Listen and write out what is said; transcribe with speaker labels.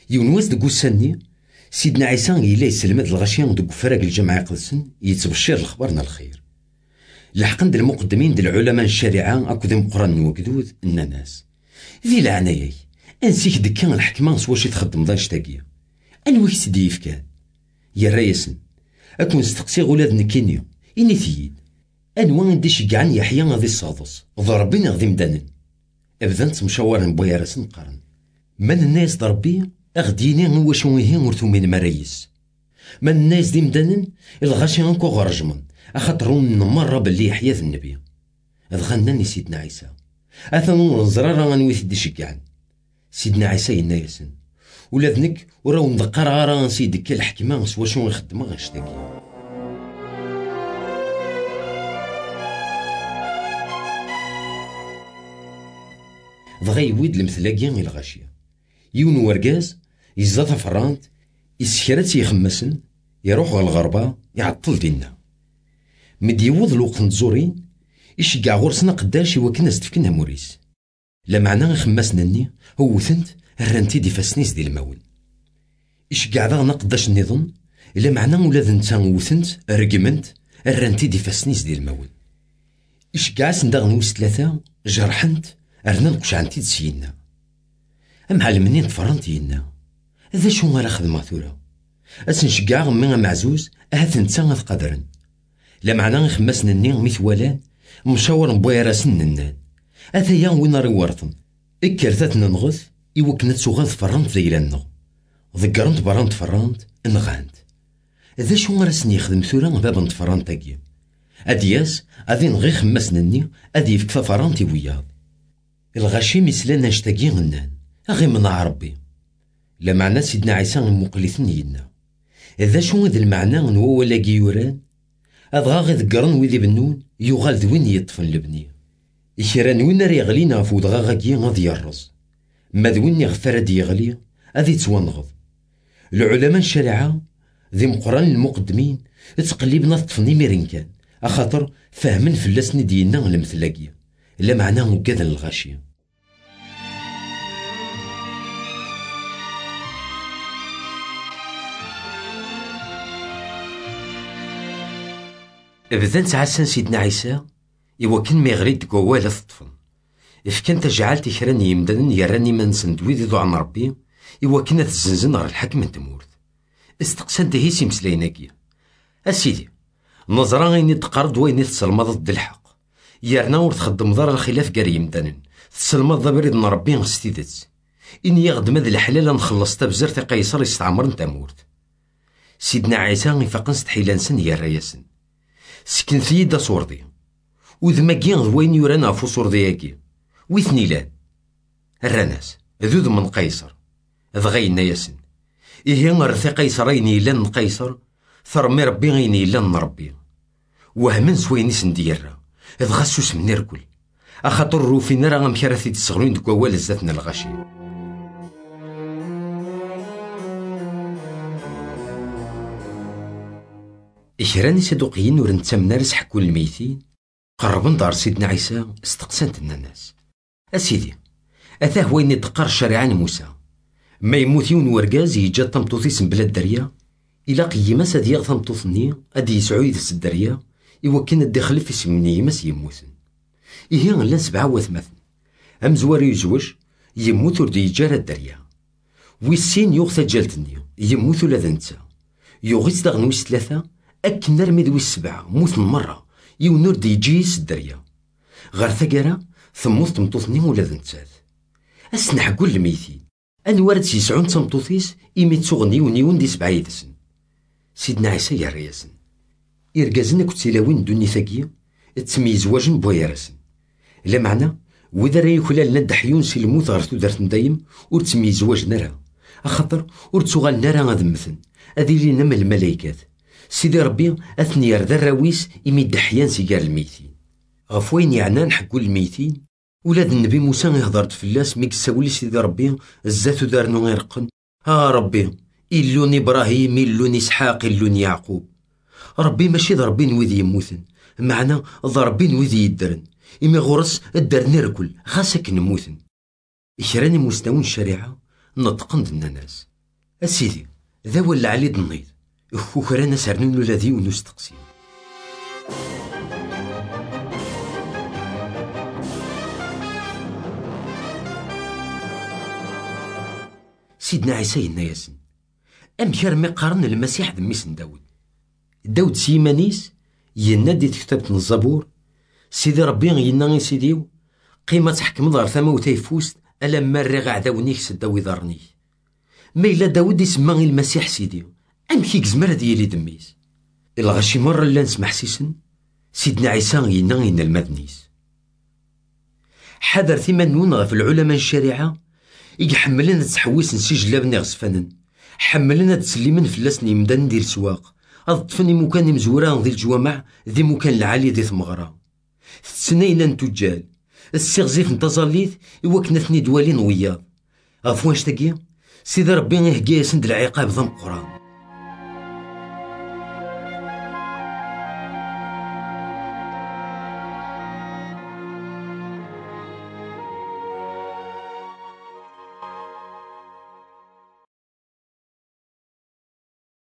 Speaker 1: يونواز دق وساني سيدنا عيسى إلا يسلمد الغاشيان دق فراق الجمع يقلسن يتبشر الخبرنا الخير. لحقن د المقدمين د العلماء الشريعة أكو ذي مقرن وقدود الناس ذي العنايي أنسيك دكان الحكمة سواش يتخدم ضاش تاقية أنوي سيدي يفكان يا رايسن أكون استقسي غولاد نكينيو إني ثيد أنوا ندي شقعان يحيى غادي الصادص ضربين غادي مدانن أبدا مشاورا بويا راسن قرن من الناس ضربي أغديني واش ويهين ورثو من مرايس من الناس دي مدانن الغاشي غنكو غرجمن أخاطرون مرة باللي يحيى النبي أدغناني سيدنا عيسى أثنو نزرارا غنويث دي شقعان سيدنا عيسى ينا ياسن ولادنك وراو نذكر غارا سيدك الحكمة سوا شنو يخدم غاشتاكي. دغا يويد المثلاقيا الغاشية يون ورقاز يزاد فرانت يسكرات يخمسن يروح غالغربة يعطل دينا مديوض الوقت نتزورين يشقع غرسنا قداش يوكنا ستفكنا موريس لا معنى خمسنا هو ثنت الرنتي دي فاسنيس دي المول يشقع ذا نقداش النظام لا معنى ولاد نتا وثنت رقمنت الرنتي دي فاسنيس دي المول يشقع سندغ نوس ثلاثة جرحنت أرنا نقش عنتي تسينا أم علمني تفرنت ينا ذا شو غير خدمة ثورة أسنشقع من معزوز أهث نتا قدرن لا معنى خمسنا مثوالان مشاور بويا راسن النان أثيا وين ري ورثن إكرتات ننغث إوكنت سوغاث فرانت ذيلانو ذكرنت برانت فرانت انغانت ذا شو راسني يخدم ثورا باب نتفرانت تاكي أدياس أذي نغي خمسنا أدي يفكفا فرانتي وياض الغاشي مثلنا نشتاقي غنان أغي من ربي لا معنى سيدنا عيسى مقلثن ينا ذا شو ذا المعنى نو ولا يوران أضغا غي ذكرن ويذي بنون يغال ذوين يطفن لبني إكران وين راه يغلينا فود غاكي غادي يرز ما ذوين يغفر يغلي غادي توانغض العلماء الشريعة ذي مقران المقدمين تقليبنا طفني ميرين كان أخاطر فهمن فلاسن دينا المثلاقية لا معناه كذا الغاشية. بدان تعسن سيدنا عيسى إوكن ما يغريد كوالا تطفن إفكان تجعلت كراني يمدن يراني من سندويد ذو عن ربي إوكن تزنزن غير الحكم تمورث استقسان تهيسي مسلايناكيا أسيدي نظرا غيني تقرض ويني تسلمض ضد الحق يارنا ور تخدم دار الخلاف كاري يمدنن تسلمض ذا بريد ربي غستيدت إني يغدم هذا الحلال نخلص تبزرت قيصر يستعمر تمورث سيدنا عيسى يفاقن ستحيلانسن يا رياسن سكن ثيدا صوردي وذماكي وين يورانا فو صوردياكي ويثني لان الرناس ذوذ من قيصر ذغينا ياسن إيه غرثي قيصرين يلان قيصر ثرمي ربي غيني يلان ربي وهمن سويني سنديرا إذ غسوس من نركل أخاطر روفي نرى غمكرثي تسغلون دكوال الزاتنا الغاشي. إكراني صدوقيين ورنتم نارس حكوا الميتين قربن دار سيدنا عيسى استقسنت الناس أسيدي أثاه وين يدقر الشريعة موسى ما يموت يون ورقاز يجا طمطوثيس بلا الدريا إلا قيما ساد يغ طمطوثني أدي يسعويد الدريا إوكن الدخل في سمني يمس يموثن إيه غلا 7 أمزوار يزوج يموت ورد يجار الدريا ويسين يغثى جالتني يموت ولا ذنتا يغيس دغنويس 3 أكن نرمي ذوي 7 موت مرة يونور دي يجيس الدريا غير ثقرا ثموث تمطوثني ولا ذنتات أسنح كل الميتين أنوارد سيسعون تمطوثيس إيمي تسوغني ونيون دي 7 يدسن سيدنا عيسى يا رياسن إرقازنا كتلاوين دوني ثقية تسميز واجن بويا راسن لا معنى وإذا راي كلال ندحيون سي الموت غير تودرت ندايم ورتسميز واجن نرى أخطر ورتسوغال نرى غادمثن أذي لينا من الملايكات سيدي ربي أثني يرد الراويس إمي دحيان سيجار الميتين غفوين يعنان حقو الميتين ولاد النبي موسى يهضرت فلاس ميك ساولي سيدي ربي الزاتو دارنو غيرقن ربي إلوني إبراهيم إلوني إسحاق إلوني يعقوب ربي ماشي ضربين وذي يموثن معنا ضربين وذي يدرن إمي غرس الدرن ركل غاسك نموثن إكراني مستوون الشريعة نطقن دنا ناس أسيدي ذا ولا علي دنيض وكرانا سرنون ولا ذي ونستقسي. سيدنا عيسى ينا ياسن أمكر مي قارن المسيح دميس داود سيمانيس ينا دي كتابة الزبور سيدي ربي ينا سيديو قيمة تحكم ضار ثما وتيفوست ألا مرغ عداونيك سداوي ضارنيك ما إلا داود يسمى المسيح سيديو أمكي كزمر هدي يلي دميس الغشي مرة لا نسمح سيسن سيدنا عيسى ينا المدنيس حذر ثمانون غف العلماء الشريعة يحملنا تحويس نسجل بني غسفنن حملنا تسليمن فلاسني مدن ندير سواق أضطفني مكان مزوران ذي الجوامع ذي مكان العالي ذي ثمغرة تسنينا نتجال السيغزيف نتظليث إوكنا ثني دوالين وياض غفواش تاقي سيدي ربي يهقى يسند العقاب ذا مقران